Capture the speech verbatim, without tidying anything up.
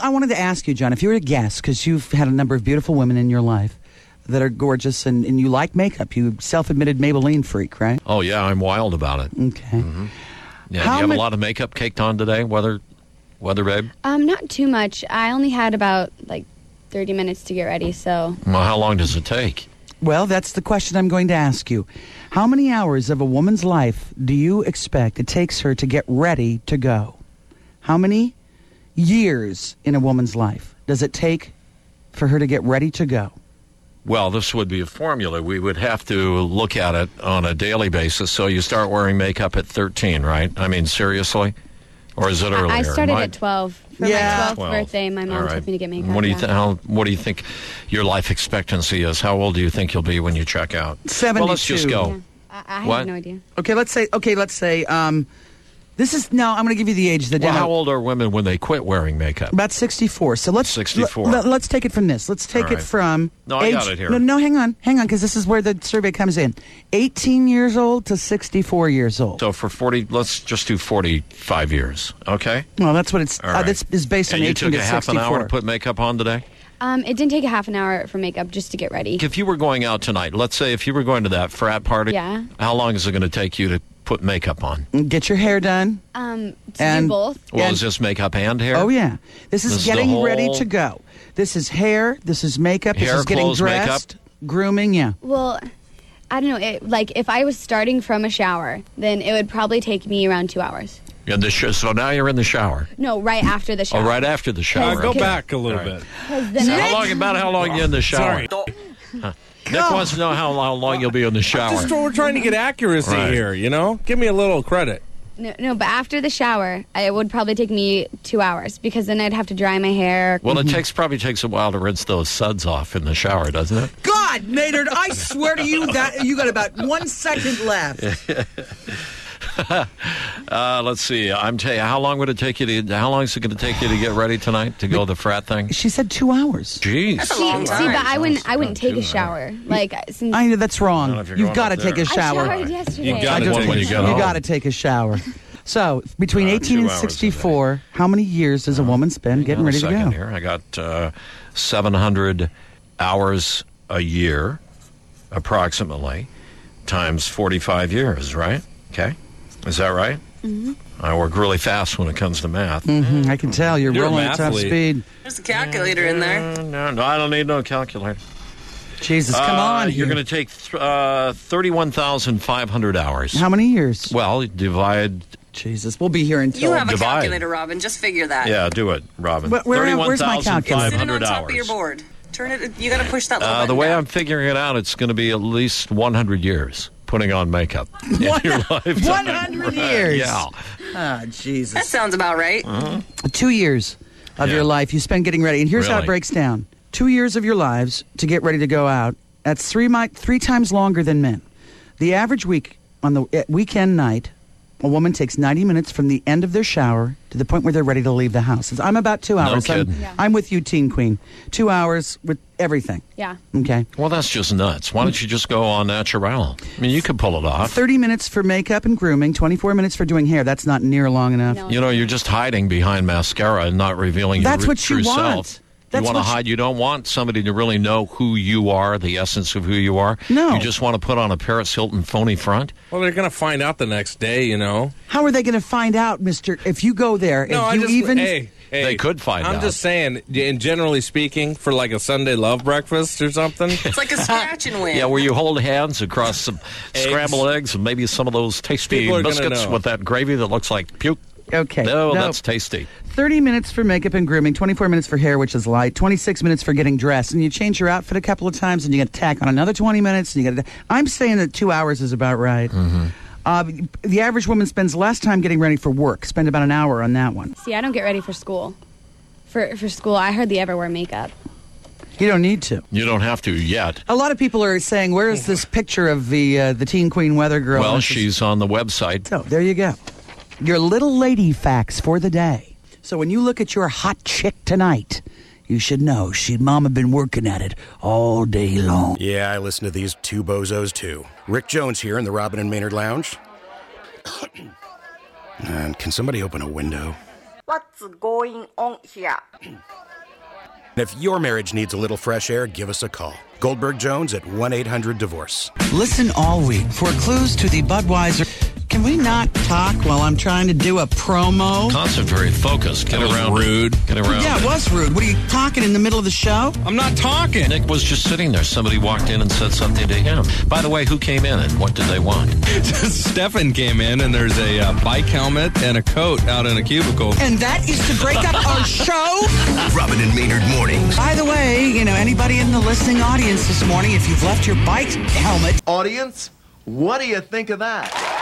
I wanted to ask you, John, if you were a guest, because you've had a number of beautiful women in your life that are gorgeous, and, and you like makeup. You self-admitted Maybelline freak, right? Oh, yeah, I'm wild about it. Okay. Mm-hmm. Yeah, How do you have ma- a lot of makeup caked on today, weather, weather babe? Um, not too much. I only had about, like, thirty minutes to get ready, so... Well, how long does it take? Well, that's the question I'm going to ask you. How many hours of a woman's life do you expect it takes her to get ready to go? How many years in a woman's life does it take for her to get ready to go? Well, this would be a formula. We would have to look at it on a daily basis. So you start wearing makeup at thirteen, right? I mean, seriously? Or is it earlier? I started My- at twelve. For Yeah. my twelfth twelve. birthday, my mom All right. took me to get makeup. What do you yeah. th- how, What do you think your life expectancy is? How old do you think you'll be when you check out? seventy-two. Well, let's just go. I, I What? have no idea. Okay, let's say, okay, let's say, um, this is, no, I'm going to give you the age of the Well, demo. how old are women when they quit wearing makeup? About sixty-four. So let's sixty-four. Let, us take it from this. Let's take All it right. from No, I age, got it here. No, no, hang on, hang on, because this is where the survey comes in. eighteen years old to sixty-four years old. So for forty, let's just do forty-five years, okay? Well, that's what it's. All Uh, right. this is based on And you eighteen took to a half an sixty-four. hour to put makeup on today? Um, it didn't take a half an hour for makeup just to get ready. If you were going out tonight, let's say if you were going to that frat party, Yeah. how long is it going to take you to put makeup on? Get your hair done. Um, to And- do both. Well, And- is this makeup and hair? Oh yeah, this is This is the getting ready whole- to go. This is hair. This is makeup. Hair, this is getting clothes, dressed, grooming. Yeah. Well, I don't know. It, like, if I was starting from a shower, then it would probably take me around two hours. In the sh- so now you're in the shower. No, right after the Oh, shower. right after the Uh, shower. go okay. back a little All right. bit. 'Cause the So next- how long, about how long you in the shower? Sorry. Huh. Nick wants to know how, how long you'll be in the shower. Just we're trying to get accuracy Right. here, you know? Give me a little credit. No, no, but after the shower, it would probably take me two hours because then I'd have to dry my hair. Well, it takes probably takes a while to rinse those suds off in the shower, doesn't it? God, Maynard, I swear to you that you got about one second left. Uh, let's see. I'm telling you, how long would it take you to? How long is it going to take you to get ready tonight to go to the frat thing? She said two hours. Jeez. See, see, but I wouldn't. I wouldn't take a shower. Like, since I know that's wrong. Well, if you're You've going got to up take there. a I shower. showered yesterday. You gotta I just- take when a you get shower. You home. got to take a shower. So between Uh, eighteen two and hours a sixty-four, how many years does a woman spend getting Hang on ready a to second go? Here, I got uh, seven hundred hours a year, approximately, times forty-five years. Right? Okay, is that right? Mm-hmm. I work really fast when it comes to math. hmm I can tell you're, You're a rolling at top mathlete. speed. There's a calculator in there. Uh, no, no, I don't need no calculator. Jesus, come Uh, on. You're here. going to take th- uh, thirty-one thousand five hundred hours. How many years? Well, divide. Jesus, we'll be here until. You have a Divide. calculator, Robin. Just figure that. Yeah, do it, Robin. Where- where- where's my calculator? Sit it on thirty-one thousand five hundred top of your hours. board. Turn it. You got to push that little Uh, the button way down. I'm figuring it out, it's going to be at least one hundred years putting on makeup in One- your lifetime. one hundred years. Yeah. Ah, That Jesus. sounds about right. Two years of Yeah. your life you spend getting ready. And here's how Really? it breaks down. Two years of your lives to get ready to go out. That's three mi- three times longer than men. The average week on the uh, weekend night, a woman takes ninety minutes from the end of their shower to the point where they're ready to leave the house. I'm about two hours. I'm, kidding. Yeah. I'm with you, Teen Queen. Two hours with everything. yeah. Okay. Well, that's just nuts. Why don't you just go on natural? I mean, you could pull it off. thirty minutes for makeup and grooming, twenty-four minutes for doing hair. That's not near long enough. No. You know, you're just hiding behind mascara and not revealing That's your what true you want. self. That's you want to what you- hide. You don't want somebody to really know who you are, the essence of who you are. No. You just want to put on a Paris Hilton phony front. Well, they're going to find out the next day, you know? How are they going to find out, Mister If you go there, No, if I you just... even hey, hey, They could find I'm out. just saying, and generally speaking, for like a Sunday love breakfast or something... It's like a scratch and win. Yeah, where you hold hands across some Eggs. scrambled eggs and maybe some of those tasty People are gonna biscuits know. with that gravy that looks like puke. okay, No, no. that's tasty. thirty minutes for makeup and grooming, twenty-four minutes for hair, which is light, twenty-six minutes for getting dressed, and you change your outfit a couple of times, and you got to tack on another twenty minutes. And you got to. I'm saying that two hours is about right. Mm-hmm. Uh, the average woman spends less time getting ready for work. Spend about an hour on that one. See, I don't get ready for school. For for school, I hardly ever wear makeup. You don't need to. You don't have to yet. A lot of people are saying, "Where is this picture of the uh, the Teen Queen Weather Girl?" Well, This is- she's on the website. So there you go. Your little lady facts for the day. So when you look at your hot chick tonight, you should know she mama been working at it all day long. Yeah, I listen to these two bozos too. Rick Jones here in the Robin and Maynard Lounge. And can somebody open a window? What's going on here? And if your marriage needs a little fresh air, give us a call. Goldberg Jones at one eight hundred divorce. Listen all week for clues to the Budweiser. Can we not talk while I'm trying to do a promo? Concentrate, focus, get That was around. rude. It. Get around. Yeah, it was rude. What are you talking in the middle of the show? I'm not talking. Nick was just sitting there. Somebody walked in and said something to him. By the way, who came in and what did they want? Stefan came in, and there's a uh, bike helmet and a coat out in a cubicle. And that is to break up our show? Robin and Maynard mornings. By the way, you know, anybody in the listening audience this morning, if you've left your bike helmet... Audience, what do you think of that?